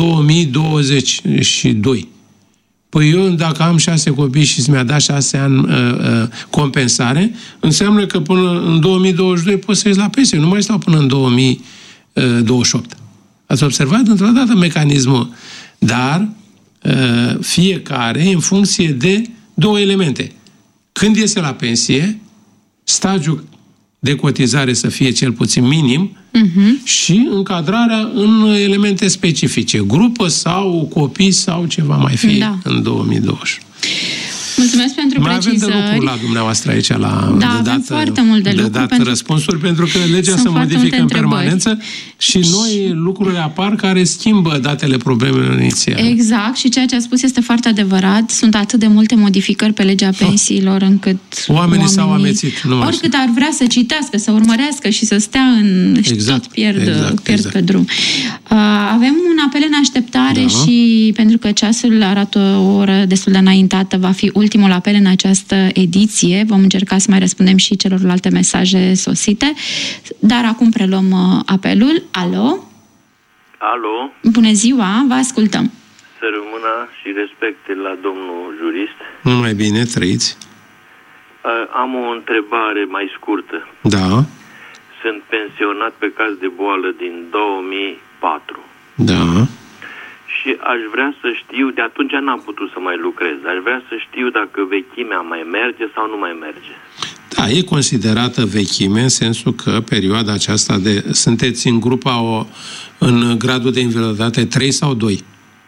2022. Păi eu, dacă am 6 copii și mi-a dat 6 ani compensare, înseamnă că până în 2022 pot să ies la pensie. Nu mai stau până în 2028. Ați observat într-o dată mecanismul. Dar fiecare în funcție de 2 elemente. Când iese la pensie, stagiul de cotizare să fie cel puțin minim și încadrarea în elemente specifice, grupă sau copii sau ceva mai fi în 2020. Mulțumesc pentru precizări. Mai avem de lucru la dumneavoastră aici avem foarte mult de lucru. De dat răspunsuri, pentru că legea se modifică în permanență și noi lucrurile apar care schimbă datele problemelor inițiale. Exact, și ceea ce a spus este foarte adevărat. Sunt atât de multe modificări pe legea pensiilor încât oamenii s-au amețit. Oricât ar vrea să citească, să urmărească și să stea în... Exact, tot pierd pe drum. Avem un apel în așteptare și pentru că ceasul arată o oră destul de înaintată, va fi ultimul apel în această ediție. Vom încerca să mai răspundem și celorlalte mesaje sosite, dar acum preluăm apelul. Alo? Alo? Bună ziua, vă ascultăm. Să rămână și respecte la domnul jurist. Numai bine, trăiți. Am o întrebare mai scurtă. Da. Sunt pensionat pe caz de boală din 2004. Da. Și aș vrea să știu, de atunci n-am putut să mai lucrez, aș vrea să știu dacă vechimea mai merge sau nu mai merge. Da, e considerată vechime în sensul că perioada aceasta sunteți în grupa în gradul de invaliditate 3 sau 2?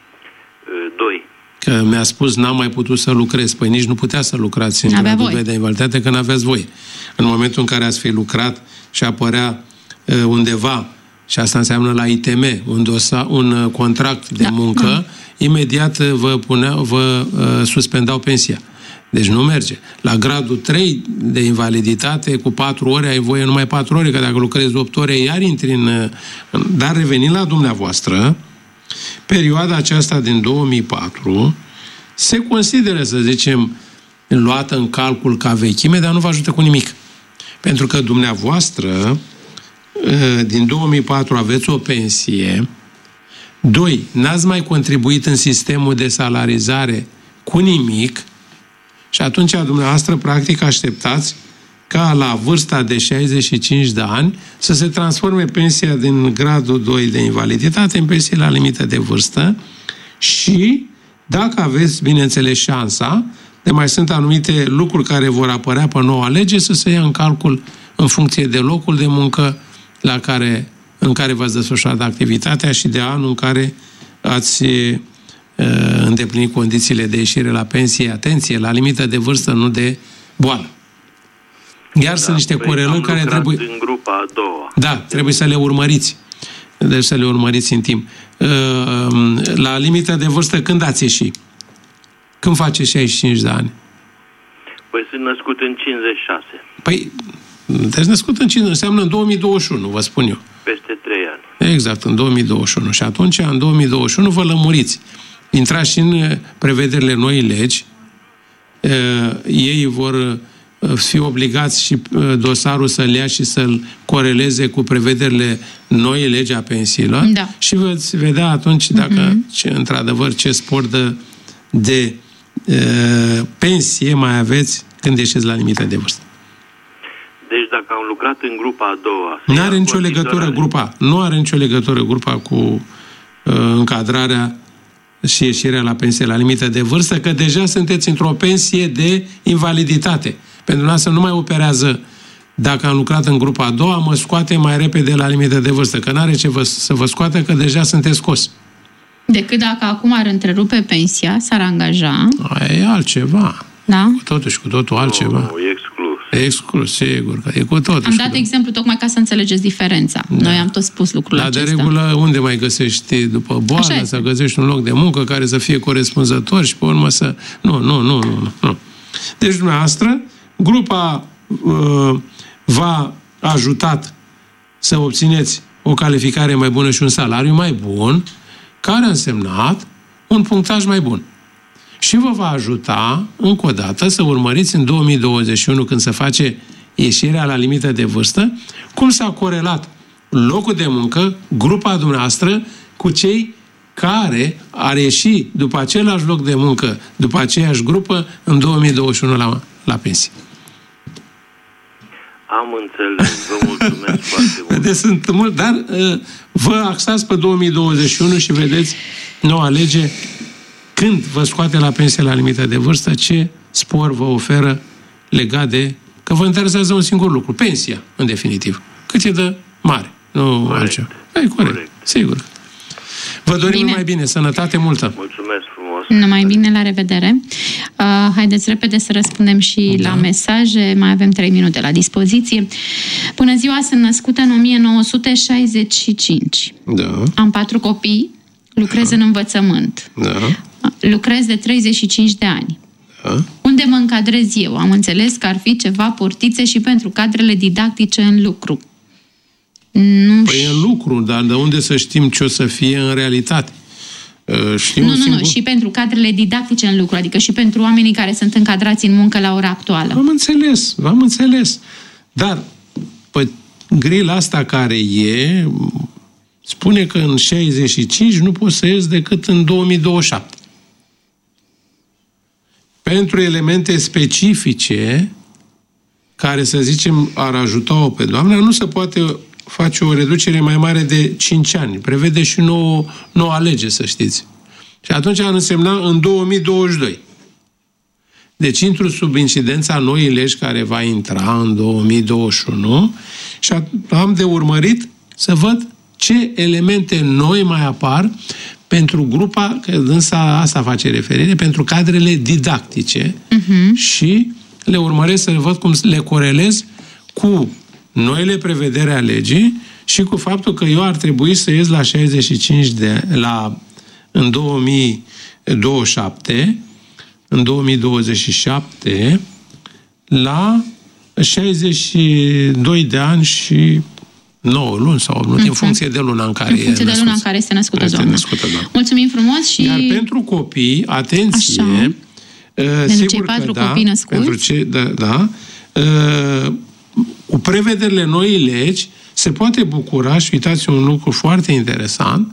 2. Că mi-a spus n-am mai putut să lucrez. Păi nici nu putea să lucrați în gradul de invaliditate că n-aveați voie. În momentul în care ați fi lucrat și apărea undeva, și asta înseamnă la ITM, un contract de muncă, imediat vă suspendau pensia. Deci nu merge. La gradul 3 de invaliditate, cu 4 ore, ai voie numai 4 ore, că dacă lucrezi 8 ore, iar intri în... Dar revenind la dumneavoastră, perioada aceasta din 2004 se consideră, să zicem, luată în calcul ca vechime, dar nu vă ajută cu nimic. Pentru că dumneavoastră din 2004 aveți o pensie, 2, n-ați mai contribuit în sistemul de salarizare cu nimic și atunci dumneavoastră practic așteptați ca la vârsta de 65 de ani să se transforme pensia din gradul 2 de invaliditate în pensie la limită de vârstă și dacă aveți, bineînțeles, șansa, de mai sunt anumite lucruri care vor apărea pe noua lege să se ia în calcul în funcție de locul de muncă în care v-ați desfășurat activitatea și de anul în care ați îndeplinit condițiile de ieșire la pensie, atenție, la limită de vârstă, nu de boală. Iar sunt niște corelări care trebuie... în grupa a doua. Da, trebuie să le urmăriți. Deci să le urmăriți în timp. La limită de vârstă, când ați ieșit? Când face 65 de ani? Păi sunt născut în 56. Păi, te-ați născut în 50, înseamnă în 2021, vă spun eu. Peste 3 ani. Exact, în 2021. Și atunci, în 2021, vă lămuriți. Intrați și în prevederile noii legi. Ei vor fi obligați și dosarul să-l ia și să-l coreleze cu prevederile noii legi a pensiilor. Da. Și veți vedea atunci dacă, într-adevăr, ce spor de pensie mai aveți când ieșiți la limita de vârstă. Deci dacă am lucrat în grupa a doua... Nu are nicio legătură grupa. Nu are nicio legătură grupa cu încadrarea și ieșirea la pensie la limită de vârstă, că deja sunteți într-o pensie de invaliditate. Pentru noastră nu mai operează dacă am lucrat în grupa a doua, mă scoate mai repede la limită de vârstă, că n-are ce să vă scoată, că deja sunteți scos. Decât dacă acum ar întrerupe pensia, s-ar angaja... E altceva. Da? Cu totul și cu totul altceva. Exclus, sigur, că e cu totul. Am dat exemplu tocmai ca să înțelegeți diferența. Da. Noi am tot spus lucrurile acestea. De regulă, unde mai găsești după boală, să găsești un loc de muncă care să fie corespunzător și pe urmă să... Nu. Deci, dumneavoastră, grupa v-a ajutat să obțineți o calificare mai bună și un salariu mai bun, care a însemnat un punctaj mai bun. Și vă va ajuta, încă o dată, să urmăriți în 2021, când se face ieșirea la limită de vârstă, cum s-a corelat locul de muncă, grupa dumneavoastră, cu cei care ar ieși după același loc de muncă, după aceeași grupă, în 2021 la pensie. Am înțeles, vă mulțumesc foarte mult. Deci sunt mult, dar vă axați pe 2021 și vedeți noua lege când vă scoate la pensie la limită de vârstă, ce spor vă oferă legat de Că vă interesează un singur lucru, pensia, în definitiv. Cât e de mare, nu altceva. Corect, sigur. Vă dorim numai bine, sănătate multă. Mulțumesc frumos. Numai bine, la revedere. Haideți repede să răspundem și la mesaje. Mai avem 3 minute la dispoziție. Bună ziua, sunt născută în 1965. Da. Am 4 copii, lucrez în învățământ. Da. Lucrez de 35 de ani. Da. Unde mă încadrez eu? Am înțeles că ar fi ceva portițe și pentru cadrele didactice în lucru. Păi în lucru, dar de unde să știm ce o să fie în realitate? Nu, și pentru cadrele didactice în lucru, adică și pentru oamenii care sunt încadrați în muncă la ora actuală. V-am înțeles. Dar pe grila asta care e, spune că în 65 nu poți să ies decât în 2027. Pentru elemente specifice, care, să zicem, ar ajuta-o pe doamna, nu se poate face o reducere mai mare de 5 ani. Prevede și noua lege, să știți. Și atunci ar însemna în 2022. Deci intru sub incidența noii legi care va intra în 2021 și am de urmărit să văd ce elemente noi mai apar pentru grupa, că dânsa asta face referire, pentru cadrele didactice și le urmăresc să văd cum le corelez cu noile prevedere a legii și cu faptul că eu ar trebui să ies la 65 în 2027, în 2027, la 62 de ani și 9 luni sau 8 luni, în funcție de luna în care este născută doamna. Mulțumim frumos și... Iar pentru copii, atenție, pentru cei 4 copii născuți, cu prevederile noii legi se poate bucura, și uitați un lucru foarte interesant,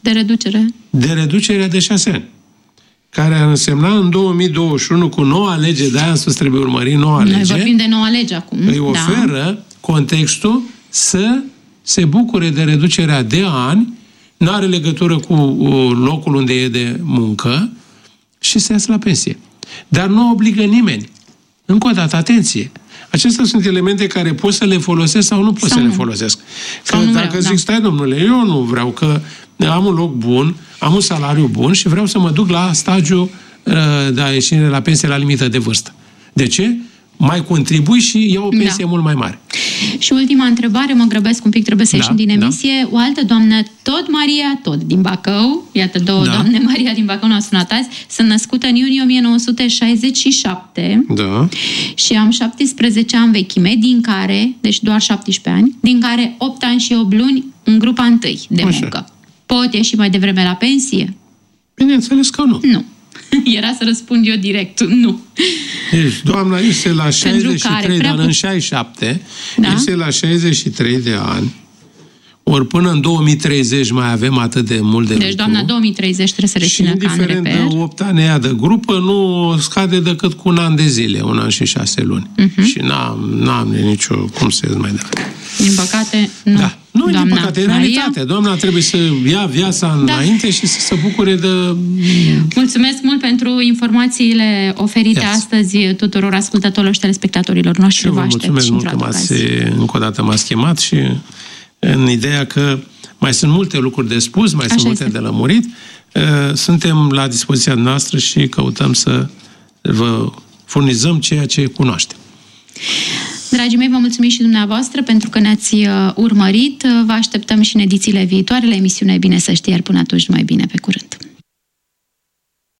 de reducerea de 6 ani, care ar însemna în 2021 cu noua lege, de-aia în sus trebuie urmărit noua lege. Noi vorbim de noua lege acum. Îi oferă contextul să se bucure de reducerea de ani, nu are legătură cu locul unde e de muncă și să iasă la pensie. Dar nu obligă nimeni. Încă o dată, atenție! Acestea sunt elemente care pot să le folosesc sau nu pot să le folosesc. Că dacă zic, stai domnule, eu nu vreau, că am un loc bun, am un salariu bun și vreau să mă duc la stagiul de a ieși la pensie la limită de vârstă. De ce? Mai contribui și iau o pensie mult mai mare. Și ultima întrebare, mă grăbesc un pic, trebuie să ieșim din emisie. O altă doamnă, tot Maria, tot din Bacău, iată două doamne, Maria din Bacău, ne-au sunat azi, sunt născută în iunie 1967 și am 17 ani vechime, din care, deci doar 17 ani, din care 8 ani și 8 luni în grupa 1 de muncă. Pot ieși mai devreme la pensie? Bineînțeles că nu. Nu. Era să răspund eu direct, nu. Deci, doamna este la 63 de ani, în 67, este la 63 de ani, ori până în 2030 mai avem atât de mult de lucru. Deci, doamna, 2030 trebuie să rețină ca în reper. Și indiferent de 8 ani ea de grupă, nu scade decât cu 1 an de zile, 1 an și 6 luni. Și n-am nicio cum să ies mai devreme. Din păcate, nu. Da. Nu, din păcate, e realitate. Doamna trebuie să ia viața înainte și să se bucure de... Mulțumesc mult pentru informațiile oferite astăzi tuturor ascultătorilor și telespectatorilor noștri. Vă mulțumesc mult că încă o dată m-ați chemat și în ideea că mai sunt multe lucruri de spus, mai sunt multe de lămurit. Suntem la dispoziția noastră și căutăm să vă furnizăm ceea ce cunoaștem. Dragii mei, vă mulțumim și dumneavoastră pentru că ne-ați urmărit. Vă așteptăm și în edițiile viitoare la emisiunea Bine să știi, iar până atunci numai bine, pe curând!